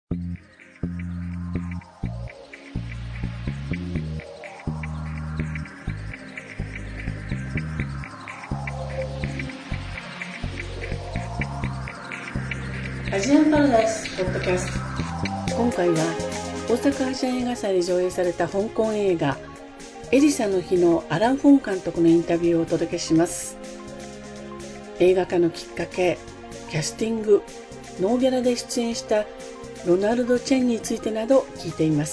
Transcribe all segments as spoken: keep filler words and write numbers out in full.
アジアンパラダイスポッドキャスト。今回は大阪アジアン映画祭で上映された香港映画エリサの日のアラン・フォン監督のインタビューをお届けします。映画化のきっかけ、キャスティング、ノーギャラで出演したロナルド・チェンについてなど聞いています。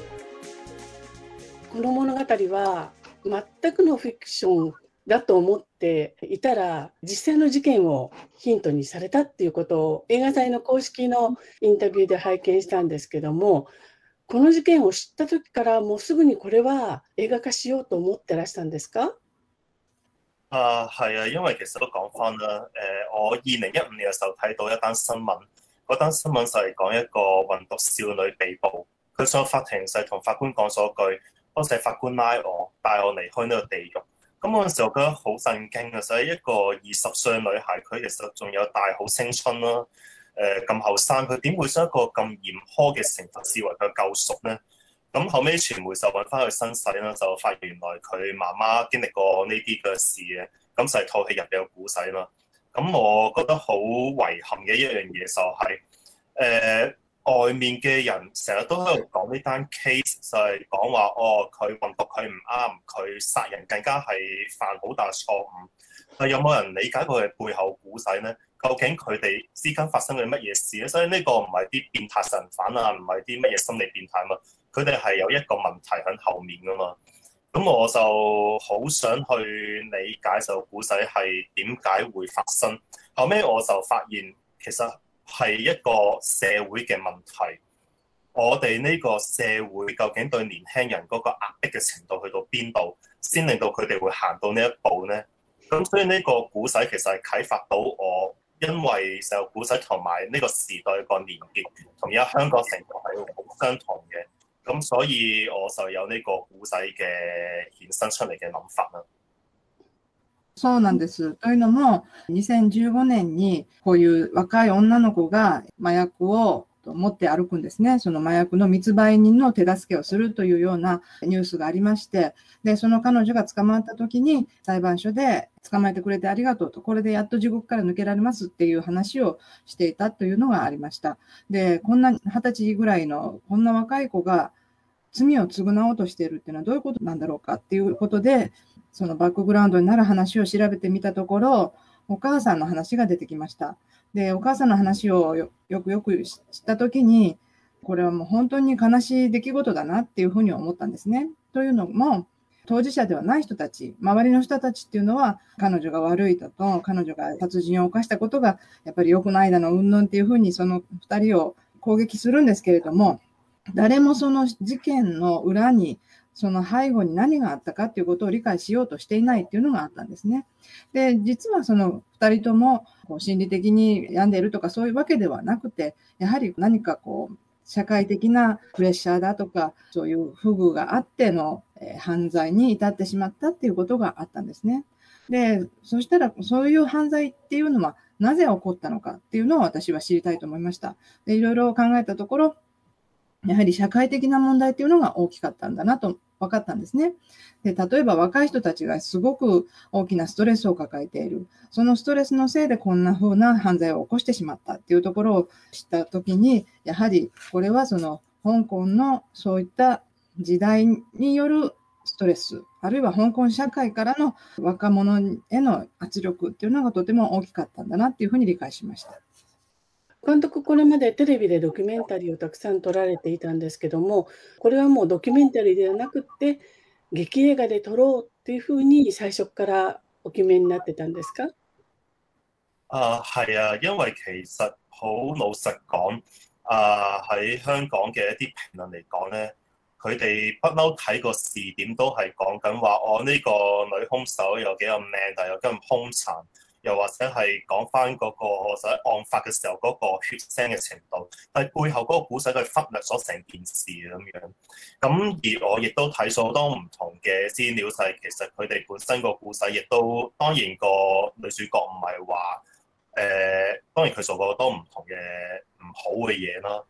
この物語は全くのフィクションだと思っていたら、実際の事件をヒントにされたっていうことを映画祭の公式のインタビューで拝見したんですけども、この事件を知った時からもうすぐにこれは映畫化しようと思ってらしたんですか？ 啊，係啊，因為其實都講翻啦，誒、我二零一五年嘅時候睇到一單新聞，嗰單新聞就係講一個運毒少女被捕，佢上法庭就係同法官講咗句：多謝法官拉我，帶我離開呢個地獄。咁嗰陣時我覺得好震驚嘅，就係一個二十歲女孩，佢其實仲有大好青春啦，誒咁後生，佢點會將一個咁嚴苛嘅懲罰視為佢嘅救贖呢？咁後尾傳媒就揾翻佢身世啦，就發現原來佢媽媽經歷過呢啲嘅事嘅，咁就係套戲入邊嘅故仔啦。咁我覺得好遺憾嘅一樣嘢就係、是，誒、呃、外面嘅人成日都喺度講呢單 case， 就係講話哦佢運毒佢唔啱，佢殺人更加係犯好大錯誤。但有冇人理解佢嘅背後故仔呢？究竟佢哋之間發生嘅乜嘢事咧？所以呢個唔係啲變態殺人犯啊，唔係啲乜嘢心理變態嘛。佢哋係有一個問題喺後面噶嘛，咁我就好想去理解就故仔係點解會發生。後尾我就發現其實係一個社會嘅問題，我哋呢個社會究竟對年輕人嗰個壓迫嘅程度去到邊度，先令到佢哋會行到呢一步呢？咁所以呢個故仔其實係啟發到我，因為就故仔同埋呢個時代個連結，同而家香港情況係好相同嘅。咁所以我就有呢個故仔嘅衍生出嚟嘅諗法啦。 そうなんです。というのも、にせんじゅうごねんにこういう若い女の子が麻薬を持って歩くんですね。その麻薬の密売人の手助けをするというようなニュースがありまして、で、その彼女が捕まった時に裁判所で捕まえてくれてありがとうと、これでやっと地獄から抜けられますっていう話をしていたというのがありました。で、こんなはたちぐらいのこんな若い子が罪を償おうとしているっていうのはどういうことなんだろうかっていうことで、そのバックグラウンドになる話を調べてみたところ、お母さんの話が出てきました。で、お母さんの話を よ, よくよく知ったときに、これはもう本当に悲しい出来事だなっていうふうに思ったんですね。というのも、当事者ではない人たち、周りの人たちっていうのは、彼女が悪いだと、彼女が殺人を犯したことがやっぱり良くないだの、うんぬんっていうふうにその二人を攻撃するんですけれども、誰もその事件の裏に、その背後に何があったかということを理解しようとしていないというのがあったんですね。で、実はそのふたりともこう心理的に病んでいるとかそういうわけではなくて、やはり何かこう社会的なプレッシャーだとか、そういう不遇があっての、えー、犯罪に至ってしまったっていうことがあったんですね。で、そしたらそういう犯罪っていうのはなぜ起こったのかっていうのを私は知りたいと思いました。で、いろいろ考えたところ、やはり社会的な問題っていうのが大きかったんだなと分かったんですね。で、例えば若い人たちがすごく大きなストレスを抱えている。そのストレスのせいでこんな風な犯罪を起こしてしまったっていうところを知ったときに、やはりこれはその香港のそういった時代によるストレス、あるいは香港社会からの若者への圧力っていうのがとても大きかったんだなっていうふうに理解しました。 監督、これまでテレビでドキュメンタリーをたくさん撮られていたんですけども、これはもうドキュメンタリーではなくって劇映画で撮ろうっていうふうに最初からお決めになってたんですか？ 啊，係啊，因為其實好老實講，啊喺香港嘅一啲評論嚟講咧，佢哋不嬲睇個視點都係講緊話，我、哦、呢、呢個女兇手有幾咁靚，但係又咁兇殘。又或者係講翻嗰個就喺案發嘅時候嗰個血腥嘅程度，但係背後嗰個故仔佢忽略咗成件事咁樣。咁而我亦都睇咗好多唔同嘅資料，就係其實佢哋本身個故仔亦都當然個女主角唔係話誒，當然佢做過好多唔同嘅唔好嘅嘢啦。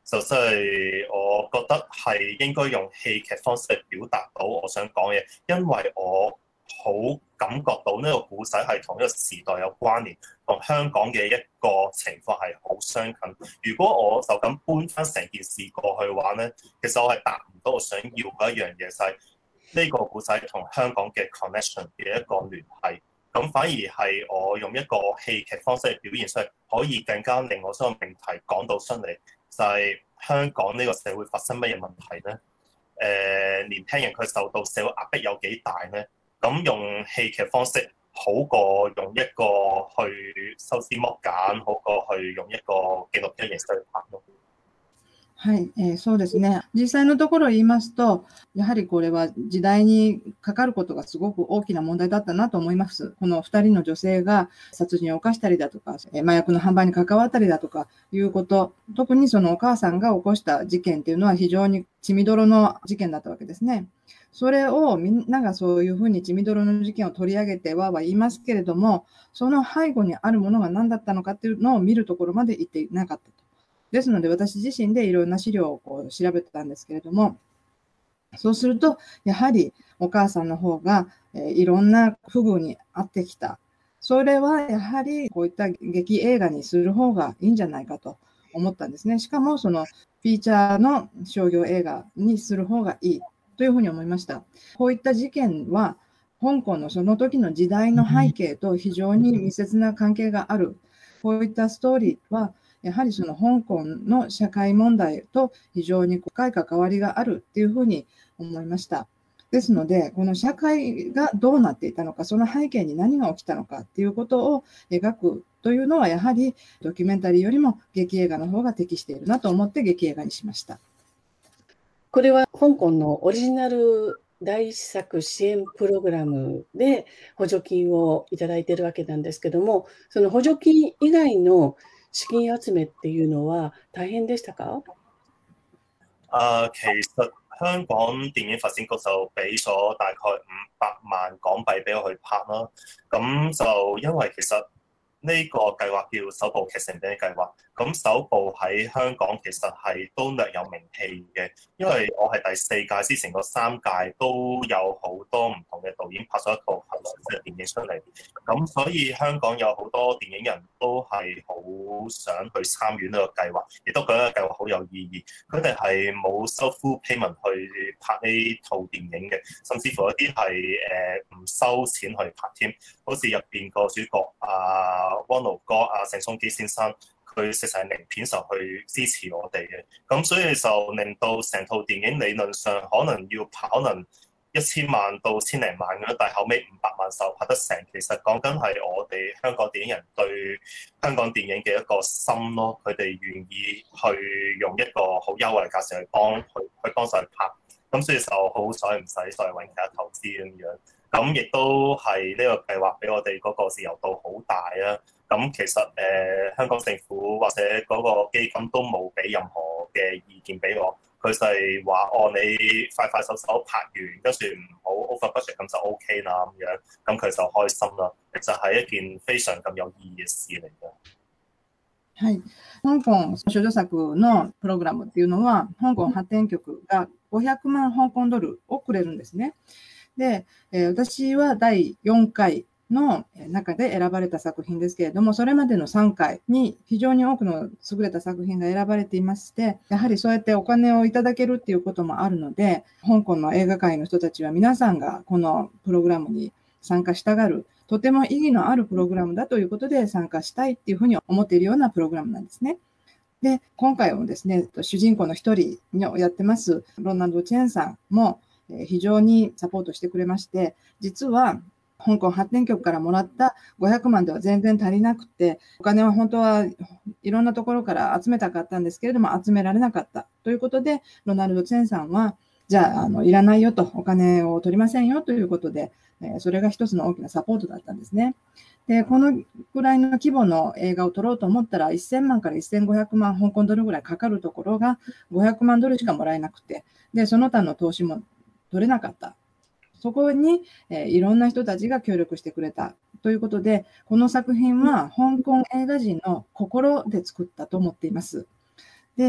就真係我覺得係應該用戲劇方式嚟表達到我想講嘅，因為我好感覺到呢個故仔係同一個時代有關聯，同香港嘅一個情況係好相近。如果我就咁搬翻成件事過去嘅話咧，其實我係達唔到我想要嗰一樣嘢，就係、是、呢個故仔同香港嘅 connection 嘅一個聯繫。咁反而係我用一個戲劇方式嚟表現出嚟，可以更加令我將個命題講到出嚟。就係香港呢個社會發生乜嘢問題咧？誒、呃，年輕人佢受到社會壓迫有幾大咧？咁用戲劇方式好過用一個去抽絲剝繭，好過去用一個紀錄片形式去拍咯。 はい、えー、そうですね。実際のところを言いますと、やはりこれは時代にかかることがすごく大きな問題だったなと思います。このふたりの女性が殺人を犯したりだとか、麻薬の販売に関わったりだとかいうこと、特にそのお母さんが起こした事件っていうのは非常に血みどろの事件だったわけですね。それをみんながそういうふうに血みどろの事件を取り上げてはは言いますけれども、その背後にあるものが何だったのかっていうのを見るところまで行っていなかったと。ですので、私自身でいろんな資料をこう調べてたんですけれども、そうすると、やはりお母さんの方が、えー、いろんな不遇に遭ってきた。それはやはりこういった劇映画にする方がいいんじゃないかと思ったんですね。しかも、そのフィーチャーの商業映画にする方がいいというふうに思いました。こういった事件は、香港のその時の時代の背景と非常に密接な関係がある。こういったストーリーは、やはりその香港の社会問題と非常に深い関わりがあるっていうふうに思いました。ですので、この社会がどうなっていたのか、その背景に何が起きたのかっていうことを描くというのは、やはりドキュメンタリーよりも劇映画の方が適しているなと思って劇映画にしました。 これは香港のオリジナル第一作支援プログラムで補助金をいただいているわけなんですけども、その補助金以外の資金集めっていうのは大変でしたか？ 啊，其實香港電影發展局就俾咗大概五百萬港幣俾我去拍啦。咁就因為其實呢個計劃叫首部劇情片計劃，咁首部喺香港其實係都略有名氣嘅，因為我係第四屆，之前嗰三屆都有好多唔同嘅導演拍咗一套合適嘅電影出嚟，咁所以香港有好多電影人都係好想去參與呢個計劃，亦都覺得計劃好有意義。佢哋係冇收 full payment 去拍呢套電影嘅，甚至乎有啲係誒唔收錢去拍添，好似入邊個主角啊。汪盧哥啊，鄭松基先生，佢食成零片就去支持我哋嘅，咁所以就令到成套電影理論上可能要拍可能一千萬到千零萬咁，但係後尾五百萬就拍得成。其實講緊係我哋香港電影人對香港電影嘅一個心咯，佢哋願意去用一個好優惠嘅價錢去幫去去幫手去拍，咁所以就好彩唔使再揾其他投資咁樣。咁亦都係呢個計劃俾我哋嗰個自由度好大啊！咁其實誒、呃、香港政府或者嗰個基金都冇俾任何嘅意見俾我，佢就係話哦，你快快手手拍完，跟住唔好 over budget 咁就 OK 啦咁樣，咁佢就開心啦。其實係一件非常咁有意義嘅事嚟嘅。 はい、香港少女作のプログラムっていうのは、香港発展局がごひゃくまん香港ドルをくれるんですね。で、えー、私はだいよんかいの中で選ばれた作品ですけれども、それまでのさんかいに非常に多くの優れた作品が選ばれていまして、やはりそうやってお金をいただけるっていうこともあるので、香港の映画界の人たちは皆さんがこのプログラムに参加したがる、とても意義のあるプログラムだということで参加したいっていうふうに思っているようなプログラムなんですね。で、今回もですね、主人公の一人をやってますロナルド・チェンさんも非常にサポートしてくれまして、実は香港発展局からもらったごひゃくまんでは全然足りなくて、お金は本当はいろんなところから集めたかったんですけれども、集められなかったということで、ロナルド・チェンさんは、じゃあ、あのいらないよと、お金を取りませんよということで、それが一つの大きなサポートだったんですね。で、このくらいの規模の映画を撮ろうと思ったら、せんまんからせんごひゃくまん香港ドルぐらいかかるところが、ごひゃくまんドルしかもらえなくて、で、その他の投資も取れなかった。そこに、えー、いろんな人たちが協力してくれたということで、この作品は香港映画人の心で作ったと思っています。で、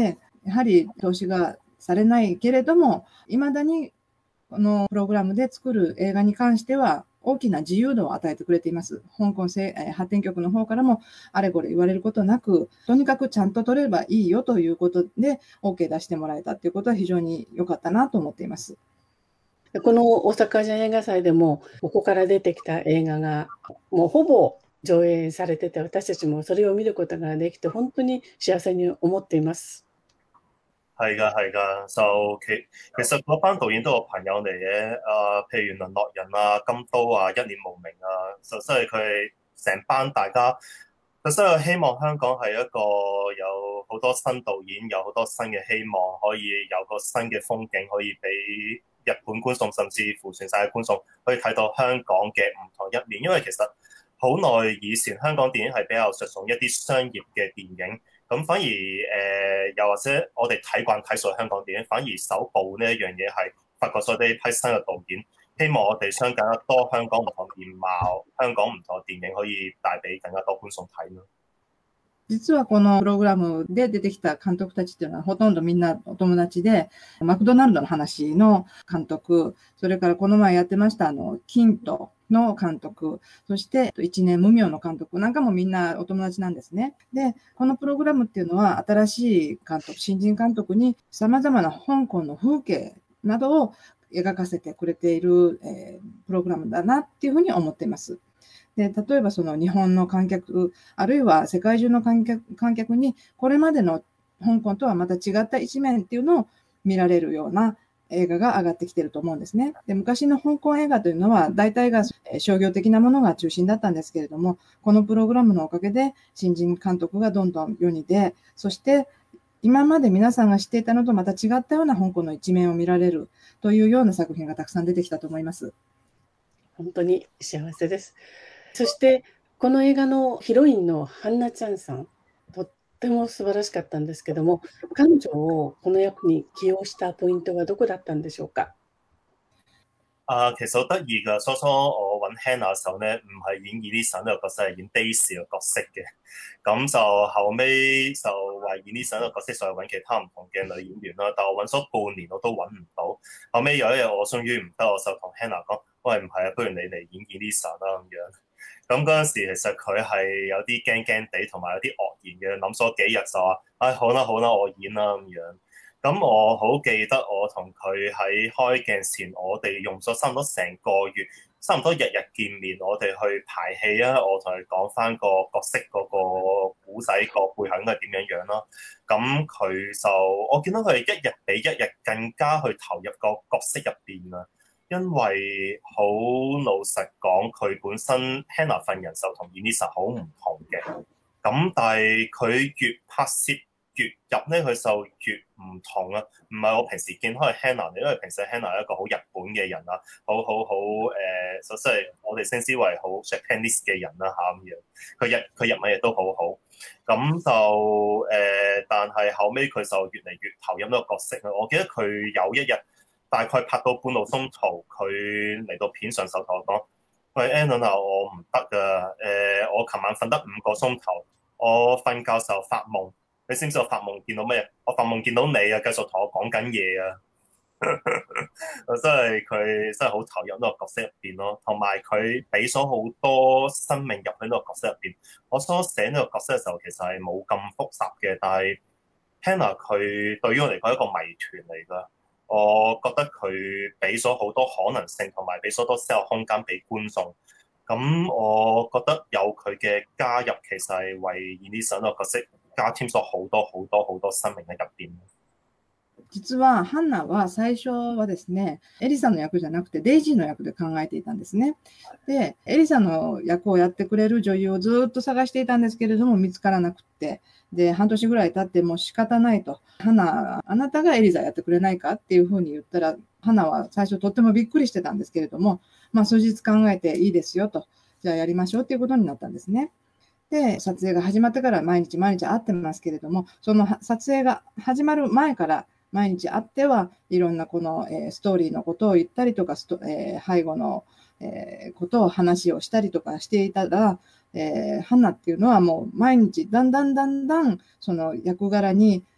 やはり投資がされないけれども、いまだにこのプログラムで作る映画に関しては大きな自由度を与えてくれています。香港発展局の方からもあれこれ言われることなく、とにかくちゃんと撮ればいいよということで OK 出してもらえたということは非常に良かったなと思っています。 この大阪アジアン映画祭でも、ここから出てきた映画がもうほぼ上映されてて、私たちもそれを見ることができて、本当に幸せに思っています。 係㗎係㗎，就其其實嗰班導演都係朋友嚟嘅，啊、譬如《淪落人》啊、《金刀》啊、《一念無明》啊，就真係佢哋成班大家，佢真係希望香港係一個有好多新導演，有好多新嘅希望，可以有個新嘅風景，可以俾日本觀眾甚至乎全世界觀眾可以睇到香港嘅唔同一面，因為其實好耐以前香港電影係比較着重一啲商業嘅電影。咁反而誒、呃，又或者我哋睇慣睇熟香港電影，反而首部呢一樣嘢係發掘咗呢批新嘅導演，希望我哋將更加多香港唔同面貌、香港唔同嘅電影可以帶俾更加多觀眾睇咯。 実はこのプログラムで出てきた監督たちっていうのはほとんどみんなお友達で、マクドナルドの話の監督、それからこの前やってましたあの、キントの監督、そして一年無名の監督なんかもみんなお友達なんですね。で、このプログラムっていうのは新しい監督、新人監督に様々な香港の風景などを描かせてくれている、えー、プログラムだなっていうふうに思っています。で、例えばその日本の観客、あるいは世界中の観客、観客にこれまでの香港とはまた違った一面っていうのを見られるような映画が上がってきていると思うんですね。で、昔の香港映画というのは大体が商業的なものが中心だったんですけれども、このプログラムのおかげで新人監督がどんどん世に出、そして今まで皆さんが知っていたのとまた違ったような香港の一面を見られるというような作品がたくさん出てきたと思います。 本当に幸せです。そしてこの映画のヒロインのハンナちゃんさん、とっても素晴らしかったんですけども、彼女をこの役に起用したポイントはどこだったんでしょうか？ 啊，其實好得意㗎。初初我揾 Hannah 嘅時候咧，唔係演 Elisa 呢個角色，係演 Daisy 嘅角色嘅。咁就後尾就話演 Elisa 呢個角色，再揾其他唔同嘅女演員啦。但我揾咗半年我都揾唔到。後尾有一日我終於唔得，我就同 Hannah 講：喂，唔係啊，不如你嚟演 Elisa 啦咁樣。咁嗰陣時其實佢係有啲驚驚地，同埋有啲愕然嘅，諗咗幾日就話：唉、哎，好啦好啦，我演啦咁樣。咁我好記得我同佢喺開鏡前，我哋用咗差唔多成個月，差唔多日日見面，我哋去排戲啊，我同佢講翻個角色嗰個古仔個背後應該係點樣樣啦。咁佢就我見到佢一日比一日更加去投入個角色入邊啊，因為好老實講，佢本身 Hannah 份人就同 Elisa 好唔同嘅，咁但係佢越拍攝越入咧，佢就越唔同啊！唔係我平時見開 Hannah， 因為平時 Hannah 係一個好日本嘅人啊，好好好誒，就即係我哋稱之為好 Japanese 嘅人啦嚇咁樣。佢日佢日文亦都好好，咁就誒、呃，但係後尾佢就越嚟越投入呢個角色啊！我記得佢有一日大概拍到半路中途，佢嚟到片上手同我講：喂 Alan 啊，我唔得㗎，誒、呃，我琴晚瞓得五個鐘頭，我瞓覺時候發夢。你知唔知我發夢見到咩？我發夢見到你啊，繼續同我講緊嘢啊！真係佢真係好投入呢個角色入邊咯，同埋佢俾咗好多生命入去呢個角色入邊。我所寫呢個角色嘅時候其實係冇咁複雜嘅，但係 Hannah 佢對於我嚟講係一個謎團嚟㗎。我覺得佢俾咗好多可能性，同埋俾咗多思考空間俾觀眾。咁我覺得有佢嘅加入，其實係為 Elisa 呢個角色加添咗好多好多好多生命喺入邊。 実はハンナは最初はですね、エリサの役じゃなくてデイジーの役で考えていたんですね。で、エリサの役をやってくれる女優をずっと探していたんですけれども見つからなくって、で、半年ぐらい経ってもう仕方ないと。ハナ、あなたがエリザやってくれないかっていうふうに言ったら、ハナは最初とってもびっくりしてたんですけれども、まあ数日考えていいですよと、じゃあやりましょうっていうことになったんですね。で、撮影が始まってから毎日毎日会ってますけれども、その撮影が始まる前から毎日会ってはいろんなこの、えー、ストーリーのことを言ったりとか、ストえー、背後の、えー、ことを話をしたりとかしていたら、えー、ハンナっていうのはもう毎日だんだんだんだんその役柄に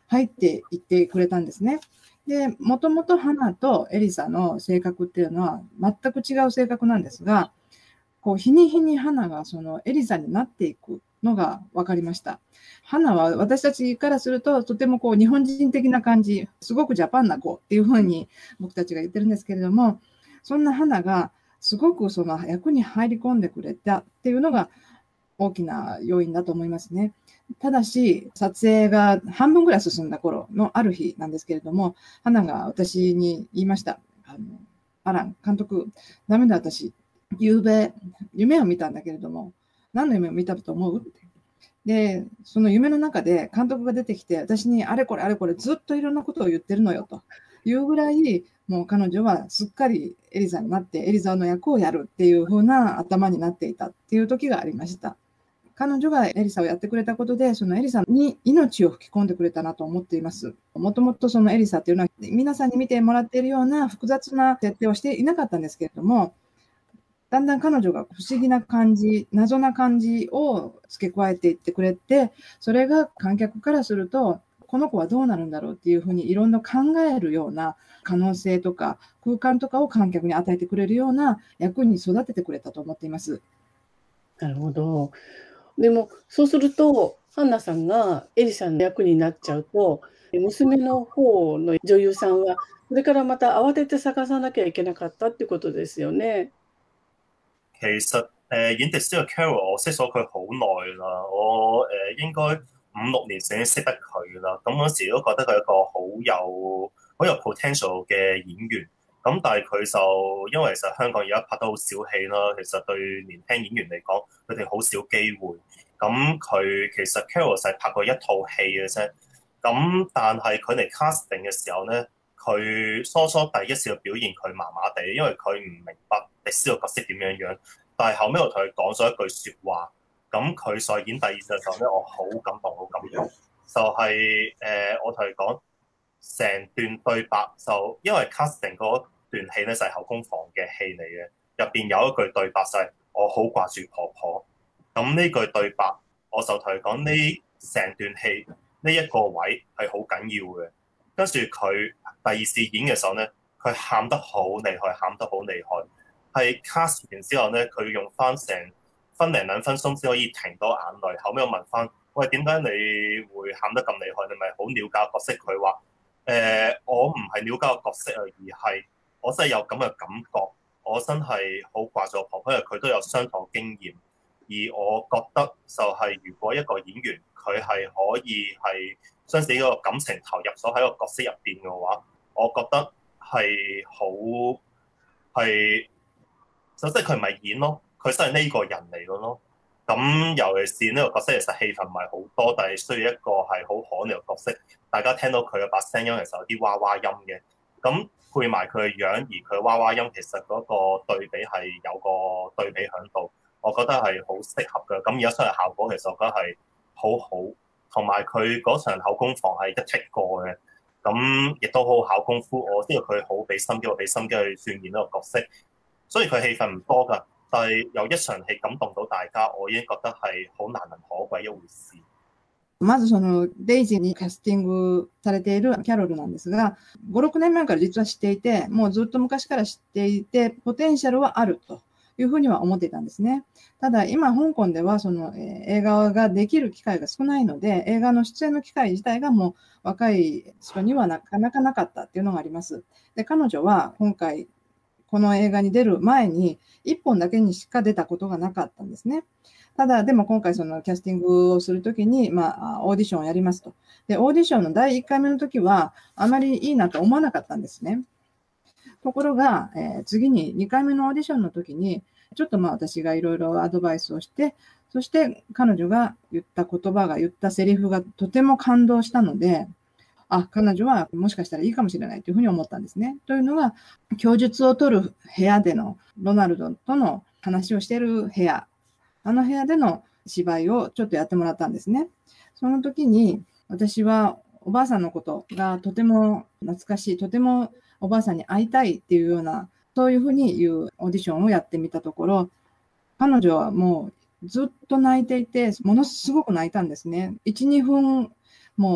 入っていってくれたんですね。で、もともと花とエリサの性格っていうのは全く違う性格なんですが、こう日に日に花がそのエリサになっていくのが分かりました。花は私たちからするととてもこう日本人的な感じ、すごくジャパンな子っていうふうに僕たちが言ってるんですけれども、そんな花がすごくその役に入り込んでくれたっていうのが大きな要因だと思いますね。ただし、撮影が半分ぐらい進んだ頃のある日なんですけれども、花が私に言いました。あの、アラン、監督、ダメだ私、夕べ、夢を見たんだけれども、何の夢を見たと思うって。で、その夢の中で監督が出てきて、私にあれこれあれこれずっといろんなことを言ってるのよというぐらい、もう彼女はすっかりエリザになって、エリザの役をやるっていう風な頭になっていたっていう時がありました。彼女がエリサをやってくれたことで、そのエリサに命を吹き込んでくれたなと思っています。もともとそのエリサっていうのは、皆さんに見てもらっているような複雑な設定をしていなかったんですけれども、だんだん彼女が不思議な感じ、謎な感じを付け加えていってくれて、それが観客からすると、この子はどうなるんだろうっていうふうにいろんな考えるような可能性とか空間とかを観客に与えてくれるような役に育ててくれたと思っています。 なるほど。でもそうするとハンナさんがエリさんの役になっちゃうと、娘の方の女優さんはそれからまた慌てて探さなきゃいけなかったってことですよね。 其實誒、呃、演迪斯嘅 Carol，我識咗佢好耐啦，我誒、呃、應該五六年前已經識得佢啦。咁嗰時都覺得佢係一個好有好有 potential 嘅演員。咁但係佢就因為其實香港而家拍得好少戲啦，其實對年輕演員嚟講，佢哋好少機會。咁佢其實 Carol 就係拍過一套戲嘅啫。咁但係佢嚟 casting 嘅時候咧，佢初初第一次嘅表現佢麻麻地，因為佢唔明白迪斯個角色點樣樣。但係後尾我同佢講咗一句説話，咁佢再演第二次嘅時候咧，我好感動，好感動。就係、是、誒、呃，我同佢講成段對白就因為 casting 嗰段戲咧就係後宮房嘅戲嚟嘅，入邊有一句對白就係、是、我好掛住婆婆。咁呢句對白我就同佢講呢成段戲呢一個位係好緊要嘅。跟住佢第二次演嘅時候咧，佢喊得好厲害，喊得好厲害。係 cast 完之後咧，佢用翻成分零兩分鐘先可以停到眼淚。後尾我問翻，喂，點解你會喊得咁厲害？你咪好了解角色？佢話：誒、呃，我唔係了解個角色啊，而係我真係有咁嘅感覺，我真係好掛咗婆婆，因為佢都有相同經驗。而我覺得就係如果一個演員佢係可以係將自己個感情投入咗喺個角色入邊嘅話，我覺得係好係，首先佢唔係演咯，佢真係呢個人嚟嘅咯。咁尤其是呢個角色其實戲份唔係好多，但係需要一個係好可憐嘅角色。大家聽到佢嘅把聲音其實有啲娃娃音嘅，咁配埋佢嘅樣，而佢娃娃音其實嗰個對比係有個對比喺度。我覺得係好適合嘅，咁而家出嚟效果其實我覺得係好好，同埋佢嗰場口供房係一剔過嘅，咁亦都好考功夫。我知道佢好俾心機，我俾心機去鍛鍊呢個角色，所以佢戲份唔多㗎，但係有一場戲感動到大家，我已經覺得係好難能可貴一回事。 まずそのデイジーにキャスティングされているキャロルなんですが、ご、ろくねんまえから実は知っていて、もうずっと昔から知っていて、ポテンシャルはあるというふうには思っていたんですね。ただ今香港ではその、えー、映画ができる機会が少ないので、映画の出演の機会自体がもう若い人にはなかなかなかったっていうのがあります。で、彼女は今回この映画に出る前にいっぽんだけにしか出たことがなかったんですね。ただでも今回そのキャスティングをするときに、まあ、オーディションをやりますと。で、オーディションのだいいっかいめの時はあまりいいなと思わなかったんですね。ところが、えー、次ににかいめのオーディションの時に、ちょっとまあ私がいろいろアドバイスをして、そして彼女が言った言葉が言ったセリフがとても感動したので、あ、彼女はもしかしたらいいかもしれないというふうに思ったんですね。というのが、供述を取る部屋でのロナルドとの話をしている部屋、あの部屋での芝居をちょっとやってもらったんですね。その時に私はおばあさんのことがとても懐かしい、とてもおばあさんに会いたいっていうような、そういうふうに言うオーディションをやってみたところ、彼女はもうずっと泣いていて、ものすごく泣いたんですね。いち、にふんもう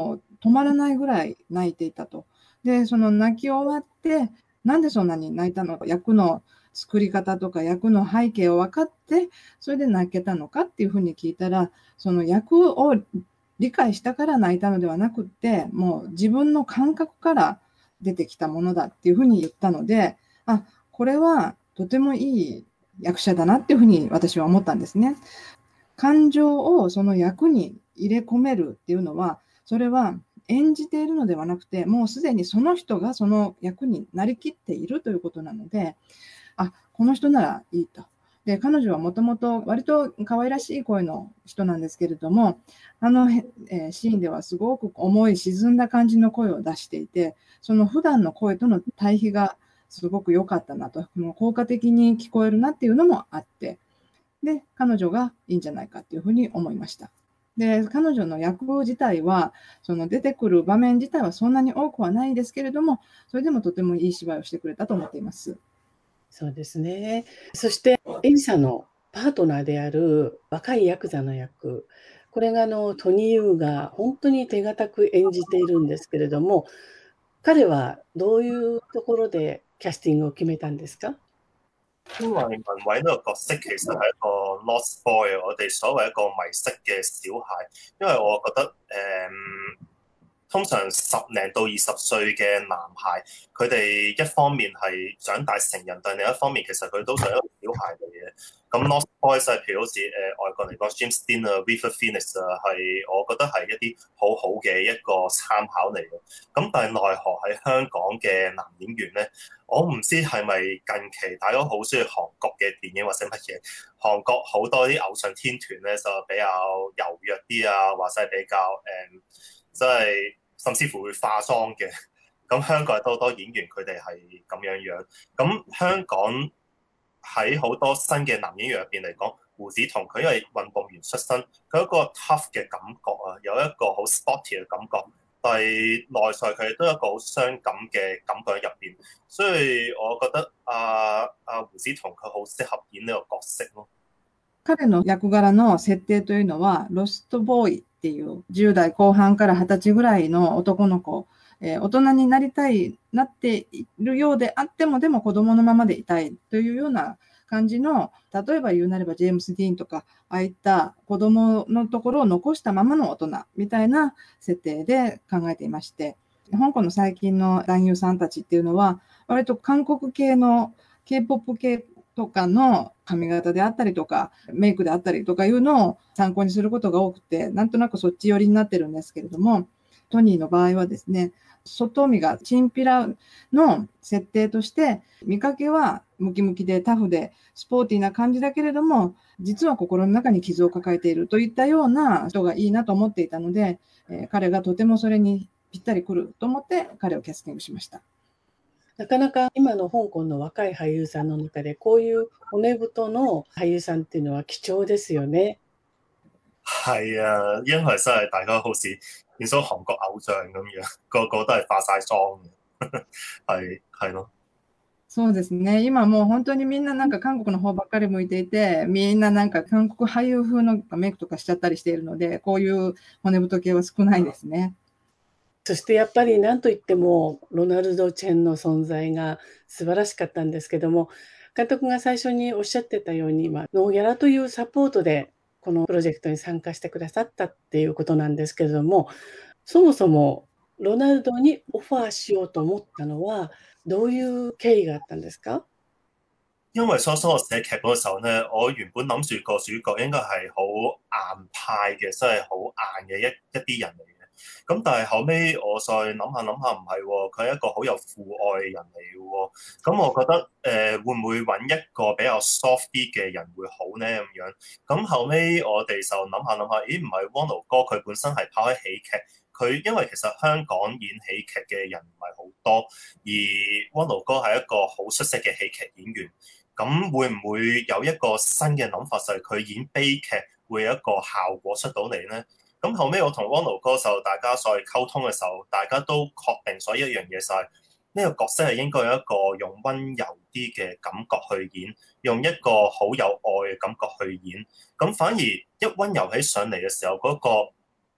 止まらないぐらい泣いていたと。で、その泣き終わって、なんでそんなに泣いたのか、役の作り方とか役の背景を分かって、それで泣けたのかっていうふうに聞いたら、その役を理解したから泣いたのではなくって、もう自分の感覚から出てきたものだっていうふうに言ったので、あ、これはとてもいい役者だなっていうふうに私は思ったんですね。感情をその役に入れ込めるっていうのは、それは演じているのではなくて、もうすでにその人がその役になりきっているということなので、あ、この人ならいいと。で、彼女はもともと割と可愛らしい声の人なんですけれども、あの、えーシーンではすごく重い沈んだ感じの声を出していて、その普段の声との対比がすごく良かったなと、もう効果的に聞こえるなっていうのもあって、で、彼女がいいんじゃないかっていうふうに思いました。で、彼女の役自体は、その出てくる場面自体はそんなに多くはないですけれども、それでもとてもいい芝居をしてくれたと思っています。 そうですね。そして、エリサのパートナーである若いヤクザの役、これがあのトニー・ユーが本当に手堅く演じているんですけれども、彼はどういうところでキャスティングを決めたんですか？ 因為文偉呢個角色其實係一個 lost boy，我哋所謂一個迷失嘅小孩。因為我覺得誒、嗯通常十零到二十歲嘅男孩，佢哋一方面係長大成人，但另一方面其實佢都係一個小孩嚟嘅。咁 Lost Boys 係譬如好似誒、呃、外國嚟講 James Dean 啊、River Phoenix 啊，係我覺得係一啲好好嘅一個參考嚟嘅。咁但係奈何喺香港嘅男演員咧，我唔知係咪近期大家好中意韓國嘅電影或者乜嘢？韓國好多啲偶像天團咧就比較柔弱啲啊，或者係比較誒，即、嗯、係。甚至乎會化妝嘅，咁香港都好多演員佢哋係咁樣樣。咁香港喺好多新嘅男演員入邊嚟講，胡子彤佢因為運動員出身，佢有一個 tough 嘅感覺啊，有一個好 sporty 嘅感覺，但係內在佢都有一個好傷感嘅感覺喺入邊，所以我覺得啊啊胡子彤佢好適合演呢個角色咯。 彼の役柄の設定というのは、ロストボーイっていうじゅう代後半からはたちぐらいの男の子、えー、大人になりたい、なっているようであっても、でも子供のままでいたいというような感じの、例えば言うなればジェームス・ディーンとか、ああいった子供のところを残したままの大人みたいな設定で考えていまして、香港の最近の男優さんたちっていうのは、割と韓国系の K-ポップ 系とかの髪型であったりとか、メイクであったりとかいうのを参考にすることが多くて、なんとなくそっち寄りになってるんですけれども、トニーの場合はですね、外見がチンピラの設定として、見かけはムキムキでタフでスポーティーな感じだけれども、実は心の中に傷を抱えているといったような人がいいなと思っていたので、えー、彼がとてもそれにぴったりくると思って彼をキャスティングしました。 なかなか今の香港の若い俳優さんの中でこういう骨太の俳優さんっていうのは貴重ですよね。 係啊，因為真係大家好似見咗韓國偶像咁樣，個個都係化晒妝嘅，係係咯。 そうですね。今もう本当にみんななんか韓国の方ばっかり向いていて、みんななんか韓国俳優風のメイクとかしちゃったりしているので、こういう骨太系は少ないですね。 そしてやっぱり何といってもロナルド・チェンの存在が素晴らしかったんですけども、監督が最初におっしゃってたように、まあ、ノーギャラというサポートでこのプロジェクトに参加してくださったっていうことなんですけれども、そもそもロナルドにオファーしようと思ったのはどういう経緯があったんですか？ 因為初初我寫劇本嘅時候咧，我原本諗住個主角應該係好硬派嘅，真係好硬嘅一一啲人嚟嘅。咁但係後尾我再諗下諗下，唔係喎，佢係一個好有父愛嘅人嚟嘅喎。咁我覺得誒、呃、會唔會揾一個比較 soft 啲嘅人會好呢？咁樣。咁後尾我哋就諗下諗下，咦唔係 Ronald 哥佢本身係拍開喜劇。佢因為其實香港演喜劇嘅人唔係好多，而 Ronald 哥係一個好出色嘅喜劇演員。咁會唔會有一個新嘅諗法，就係佢演悲劇會有一個效果出到嚟呢？咁後尾我同 Ronald 哥就大家再溝通嘅時候，大家都確定咗一樣嘢，就係呢個角色係應該有一個用溫柔啲嘅感覺去演，用一個好有愛嘅感覺去演。咁反而一溫柔起上嚟嘅時候，嗰、那個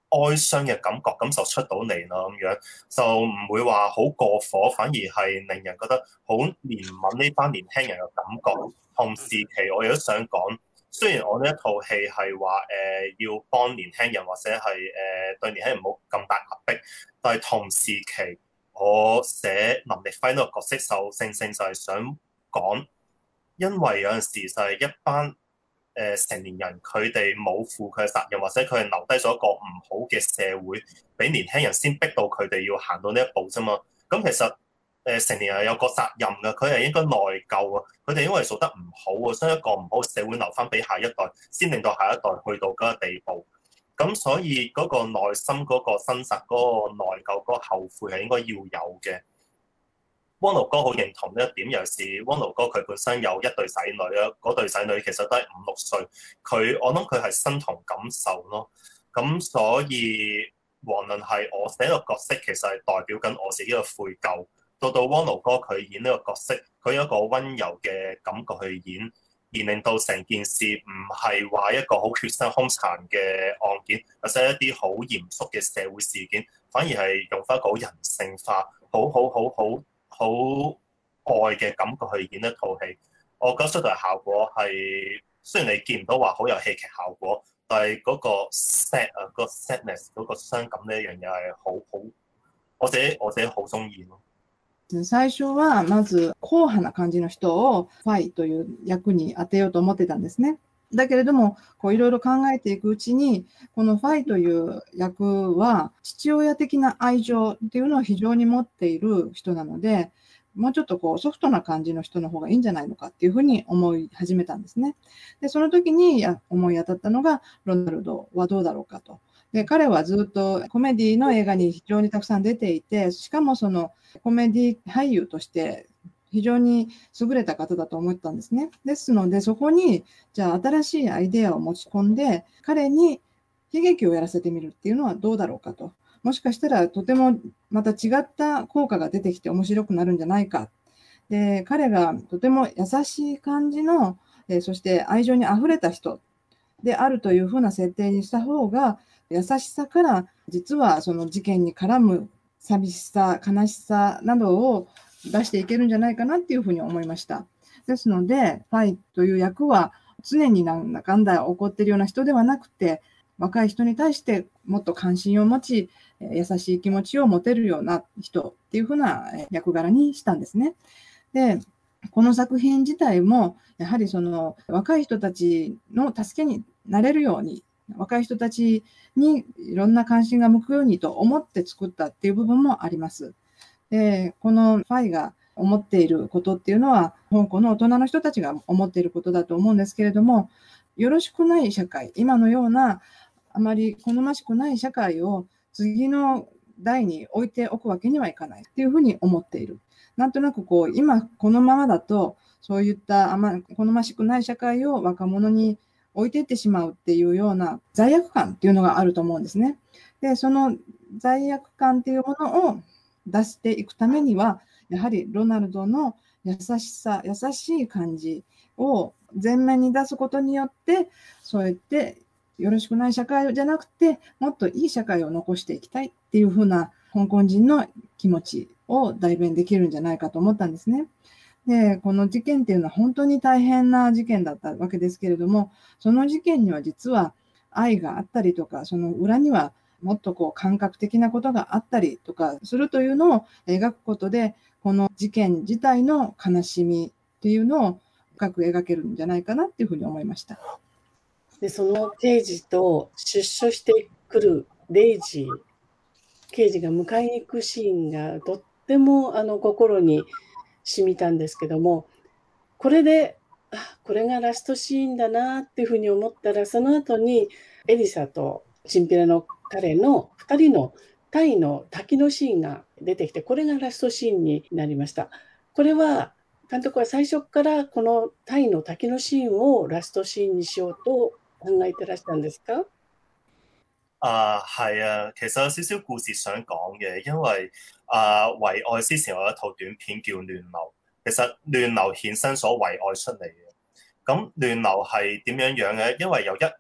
哀傷嘅感覺感受出到嚟啦，咁樣就唔會話好過火，反而係令人覺得好憐憫呢班年輕人嘅感覺。同時期我亦都想講，雖然我呢一套戲係話誒要幫年輕人或者係誒、呃、對年輕人唔好咁大壓迫，但係同時期我寫林力輝呢個角色就正正就係想講，因為有陣時就係一班誒、呃、成年人佢哋冇負佢嘅責任，或者佢係留低咗一個唔好嘅社會俾年輕人，先逼到佢哋要行到呢一步啫嘛。咁其實誒、呃、成年人有個責任㗎，佢係應該內疚啊。佢哋因為做得唔好啊，將一個唔好嘅社會留翻俾下一代，先令到下一代去到嗰個地步。咁所以嗰個內心嗰個掙扎、嗰、嗰個內疚、嗰、嗰個後悔係應該要有嘅。汪盧哥好認同呢一點，尤其是汪盧哥佢本身有一對仔女啊，嗰對仔女其實都係五六歲，佢我諗佢係身同感受咯。咁所以無論係我寫個角色，其實係代表緊我自己嘅悔疚。到到汪盧哥佢演呢個角色，佢有一個溫柔嘅感覺去演，而令到成件事唔係話一個好血腥兇殘嘅案件，或者一啲好嚴肅嘅社會事件，反而係用翻一個好人性化、好好好好好愛嘅感覺去演一套戲。我覺得出嚟效果係，雖然你見唔到話好有戲劇效果，但係嗰個 sad 啊，個 sadness 嗰個傷感呢一樣嘢係好好，我自己我自己好中意咯。 最初はまず硬派な感じの人をファイという役に当てようと思ってたんですね。だけれども、こういろいろ考えていくうちに、このファイという役は父親的な愛情っていうのを非常に持っている人なので、もうちょっとこうソフトな感じの人の方がいいんじゃないのかっていうふうに思い始めたんですね。で、その時に思い当たったのが、ロナルドはどうだろうかと。で、彼はずっとコメディの映画に非常にたくさん出ていて、しかもそのコメディ俳優として非常に優れた方だと思ったんですね。ですので、そこに、じゃあ新しいアイデアを持ち込んで、彼に悲劇をやらせてみるっていうのはどうだろうかと。もしかしたらとてもまた違った効果が出てきて面白くなるんじゃないか。で、彼がとても優しい感じの、えそして愛情にあふれた人であるというふうな設定にした方が、優しさから実はその事件に絡む寂しさ、悲しさなどを出していけるんじゃないかなっていうふうに思いました。ですので、ファイという役は常になんだかんだ起こっているような人ではなくて、若い人に対してもっと関心を持ち、優しい気持ちを持てるような人っていうふうな役柄にしたんですね。で、この作品自体もやはりその若い人たちの助けになれるように、若い人たちにいろんな関心が向くようにと思って作ったっていう部分もあります。で、このファイが思っていることっていうのは、香港の大人の人たちが思っていることだと思うんですけれども、よろしくない社会、今のようなあまり好ましくない社会を次の代に置いておくわけにはいかないっていうふうに思っている。なんとなくこう、今このままだと、そういったあま好ましくない社会を若者に置いていってしまうっていうような罪悪感っていうのがあると思うんですね。で、その罪悪感っていうものを出していくためには、やはりロナルドの優しさ、優しい感じを前面に出すことによって、そうやってよろしくない社会じゃなくて、もっといい社会を残していきたいっていうふうな香港人の気持ちを代弁できるんじゃないかと思ったんですね。で、この事件っていうのは本当に大変な事件だったわけですけれども、その事件には実は愛があったりとか、その裏にはもっとこう感覚的なことがあったりとかするというのを描くことで、この事件自体の悲しみっていうのを深く描けるんじゃないかなっていうふうに思いました。 で、その刑事と出所してくるレイジ、刑事が迎えに行くシーンがとってもあの心に染みたんですけども、これで、あ、これがラストシーンだなっていうふうに思ったら、その後にエリサとチンピラの彼のふたりのタイの滝のシーンが出てきて、これがラストシーンになりました。これは監督は最初からこのタイの滝のシーンをラストシーンにしようと考えてらしたんですか？ 啊，係啊，其實有少少故事想講嘅，因為啊，為愛之前有一套短片叫《亂流》，其實《亂流》衍生咗為愛出嚟嘅。咁《亂流》係點樣樣嘅？因為有一年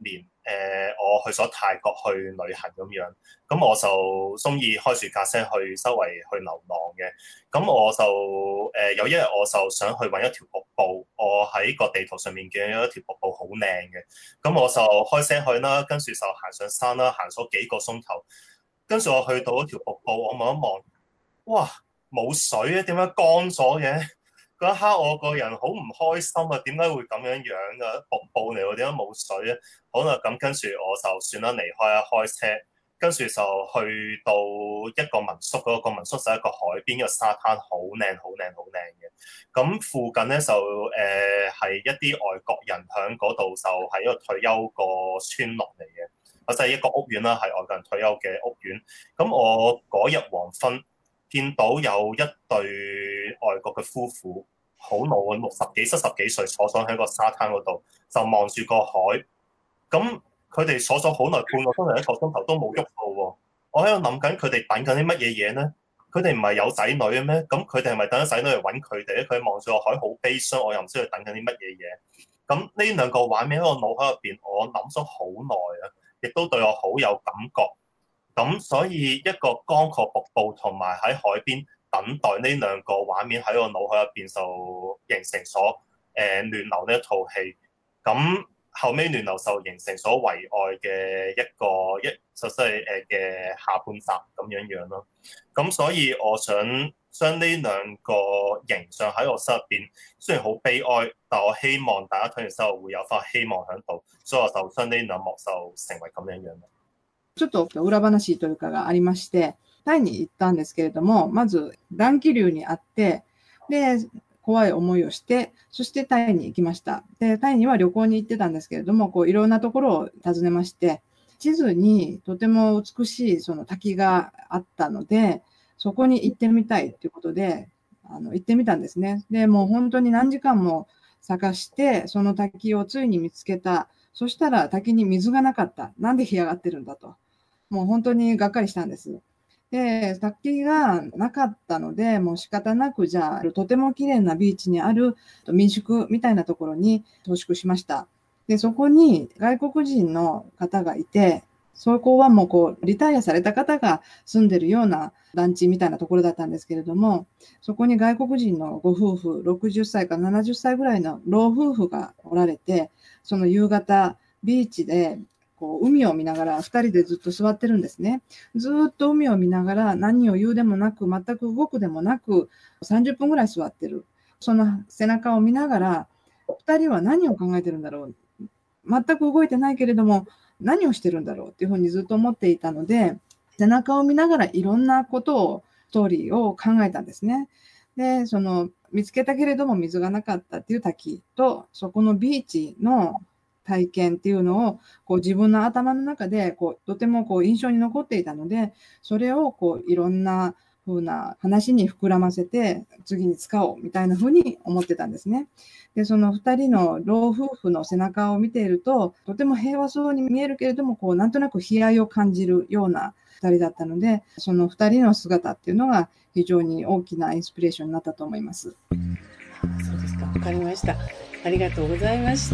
呃、我去咗泰國去旅行咁樣，咁我就中意開住架車去周圍去流浪嘅。咁我就誒、呃、有一日我就想去揾一條瀑布，我喺個地圖上面見到一條瀑布好靚嘅，咁我就開車去啦，跟住就行上山啦，行咗幾個鐘頭，跟住我去到一條瀑布，我望一望，哇，冇水啊，點解乾咗嘅？嗰一刻我個人好唔開心啊！點解會咁樣樣嘅瀑布嚟喎？點解冇水啊？好啦，咁跟住我就算啦，離開一開車，跟住就去到一個民宿，嗰、那個民宿就係一個海邊嘅沙灘，好靚好靚好靚嘅。咁附近咧就誒係、呃、一啲外國人喺嗰度，就係一個退休個村落嚟嘅，或者係一個屋苑啦，係外國人退休嘅屋苑。咁我嗰日黃昏見到有一對外國嘅夫婦，好老啊，六十幾、七十幾歲，坐咗喺個沙灘嗰度，就望住個海。咁佢哋坐咗好耐，半個鐘頭、一個鐘頭都冇喐到喎。我喺度諗緊，佢哋等緊啲乜嘢嘢咧？佢哋唔係有仔女嘅咩？咁佢哋係咪等咗仔女嚟揾佢哋咧？佢望住個海好悲傷，我又唔知佢等緊啲乜嘢嘢。咁呢兩個畫面喺我腦海入邊，我諗咗好耐啊，亦都對我好有感覺。咁所以一個乾涸瀑布同埋喺海邊等待呢兩個畫面喺我腦海入邊就形成咗誒、呃、亂流呢一套戲。咁後尾亂流就形成咗唯愛嘅一個一就即係誒嘅下半集咁樣樣咯。咁所以我想將呢兩個形象喺我心入邊，雖然好悲哀，但我希望大家睇完之後會有翻希望喺度，所以我就將呢兩幕就成為咁樣樣。 ちょっと裏話というかがありまして、タイに行ったんですけれども、まず乱気流にあって、で、怖い思いをして、そしてタイに行きました。で、タイには旅行に行ってたんですけれども、こういろんなところを訪ねまして、地図にとても美しいその滝があったので、そこに行ってみたいということで、あの行ってみたんですね。で、もう本当に何時間も探して、その滝をついに見つけた。そしたら滝に水がなかった。なんで干上がってるんだと。もう本当にがっかりしたんです。で、滝がなかったので、もう仕方なく、じゃあ、とても綺麗なビーチにある民宿みたいなところに投宿しました。で、そこに外国人の方がいて、そこはもうこう、リタイアされた方が住んでるような団地みたいなところだったんですけれども、そこに外国人のご夫婦、ろくじゅっさいからななじゅっさいぐらいの老夫婦がおられて、その夕方、ビーチで、こう海を見ながらふたりでずっと座ってるんですね。ずっと海を見ながら何を言うでもなく、全く動くでもなく、さんじゅっぷんぐらい座ってる。その背中を見ながら、ふたりは何を考えてるんだろう。全く動いてないけれども、何をしてるんだろうっていうふうにずっと思っていたので、背中を見ながらいろんなことを、ストーリーを考えたんですね。で、その見つけたけれども水がなかったっていう滝と、そこのビーチの体験っていうのをこう自分の頭の中でこうとてもこう印象に残っていたので、それをこういろんな風な話に膨らませて次に使おうみたいな風に思ってたんですね。で、そのふたりの老夫婦の背中を見ていると、とても平和そうに見えるけれども、こうなんとなく悲哀を感じるようなふたりだったので、そのふたりの姿っていうのが非常に大きなインスピレーションになったと思います。 そうですか、わかりました。ありがとうございました。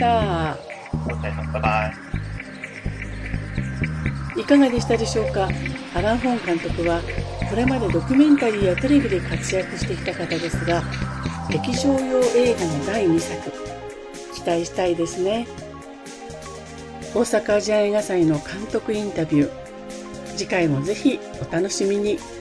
Okay, バイバイ。いかがでしたでしょうか。アラン・フォン監督はこれまでドキュメンタリーやテレビで活躍してきた方ですが、劇場用映画のだいにさく期待したいですね。大阪アジア映画祭の監督インタビュー、次回もぜひお楽しみに。